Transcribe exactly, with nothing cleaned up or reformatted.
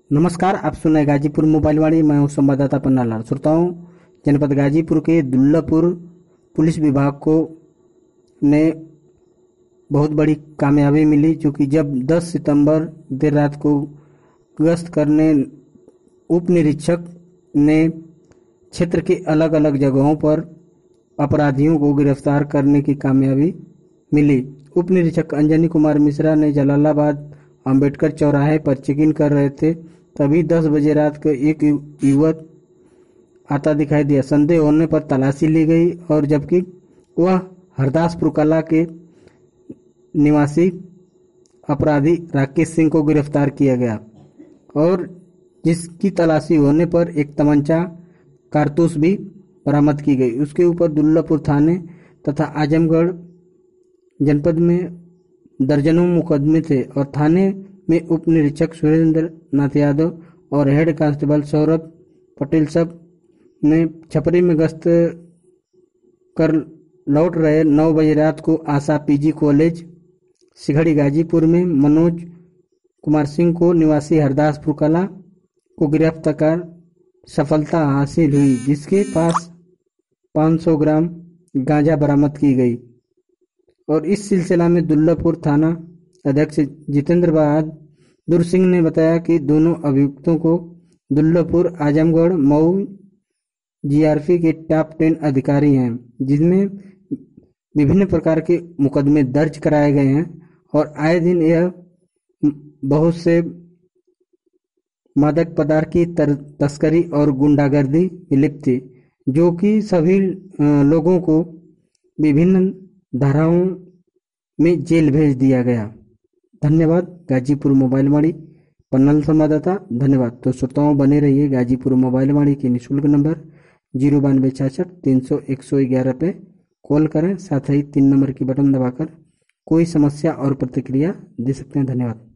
नमस्कार, आप सुन रहे हैं गाजीपुर मोबाइल वाणी। मैं हूं संवाददाता पन्नालाल। श्रोताओं, जनपद गाजीपुर के दुल्लापुर पुलिस विभाग को ने बहुत बड़ी कामयाबी मिली, क्योंकि जब दस सितंबर देर रात को गश्त करने उप निरीक्षक ने क्षेत्र के अलग अलग जगहों पर अपराधियों को गिरफ्तार करने की कामयाबी मिली। उप निरीक्षक अंजनी कुमार मिश्रा ने जलालाबाद अंबेडकर चौराहे पर चेकिंग कर रहे थे, तभी दस बजे रात को एक युवक आता दिखाई दिया। संदेह होने पर तलाशी ली गई और जबकि वह हरदासपुर कला के निवासी अपराधी राकेश सिंह को गिरफ्तार किया गया और जिसकी तलाशी होने पर एक तमंचा कारतूस भी बरामद की गई। उसके ऊपर दुल्लापुर थाने तथा आजमगढ़ जनपद में दर्जनों मुकदमे थे और थाने में उप निरीक्षक सुरेंद्र नाथ यादव और हेड कांस्टेबल सौरभ पटेल सब ने छपरी में गश्त कर लौट रहे नौ बजे रात को आशा पीजी कॉलेज सिघड़ी गाजीपुर में मनोज कुमार सिंह को निवासी हरदासपुर कला को गिरफ्तार कर सफलता हासिल हुई, जिसके पास पाँच सौ ग्राम गांजा बरामद की गई। और इस सिलसिला में दुल्लापुर थाना अध्यक्ष जितेंद्र बहादुर सिंह ने बताया कि दोनों अभियुक्तों को दुल्लापुर आजमगढ़ मऊ जीआरपी के टॉप टेन अधिकारी हैं, जिनमें विभिन्न प्रकार के मुकदमे दर्ज कराए गए हैं और आए दिन यह बहुत से मादक पदार्थ की तस्करी और गुंडागर्दी में लिप्त थी, जो कि सभी लोगों को विभिन्न धाराओं में जेल भेज दिया गया। धन्यवाद। गाजीपुर मोबाइल वाणी पन्नालाल संवाददाता, धन्यवाद। तो श्रोताओं, बने रहिए गाजीपुर मोबाइल वाणी के निःशुल्क नंबर जीरो बानवे छाछठ तीन सौ एक सौ ग्यारह पे कॉल करें। साथ ही तीन नंबर की बटन दबाकर कोई समस्या और प्रतिक्रिया दे सकते हैं। धन्यवाद।